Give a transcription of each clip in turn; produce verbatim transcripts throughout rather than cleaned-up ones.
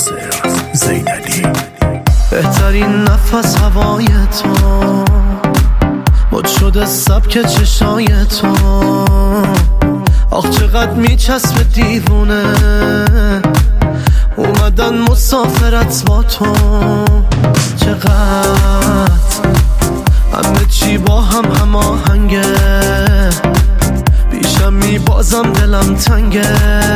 ناصر زینالی. بهترین نفس هوای تو، مد شده سبک چشای تو. آخ چقدر میچسبه دیوونه، اومدن مسافرت با تو. چقدر همه چی با هم هماهنگه، بیشم میبازم دلم تنگه.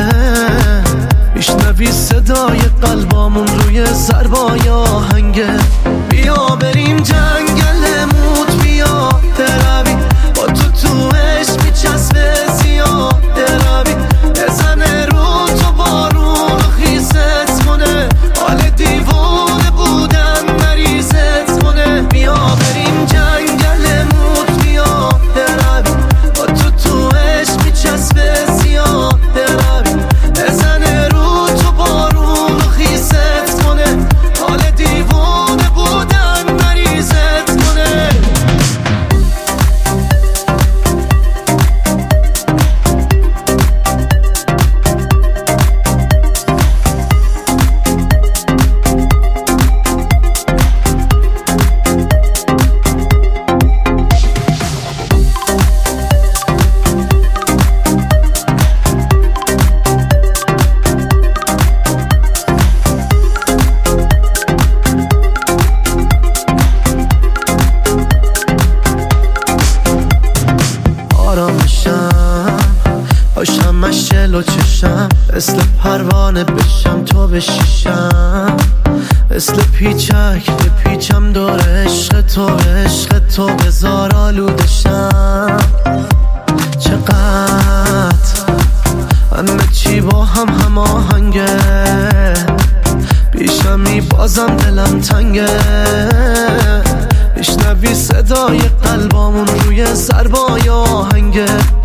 میشنوی صدای قلبامون روی ضربای آهنگه. بیا بریم جنگل موت، بیا دروی با تو تو عشق میچسبه زیاد دروی. بزنه رو تو بارون و خیست کنه، حال دیوونه بودن مریضت کنه. بیا بریم جنگل موت، بیا دروی با تو تو عشق میچسبه زیاد دروی. بزنه رو تو بارون و خیست کنه، حال دیوونه بودن مریضت کنه. باشم مشل و چشم، مثل پروانه بشم تو بشیشم. مثل پیچک بپیچم دور عشق تو، عشق تو بزار آلودشم. چقدر همه چی با هم هماهنگه، بیشم میبازم دلم تنگه. میشنوی صدای قلبامون روی ضربای آهنگه.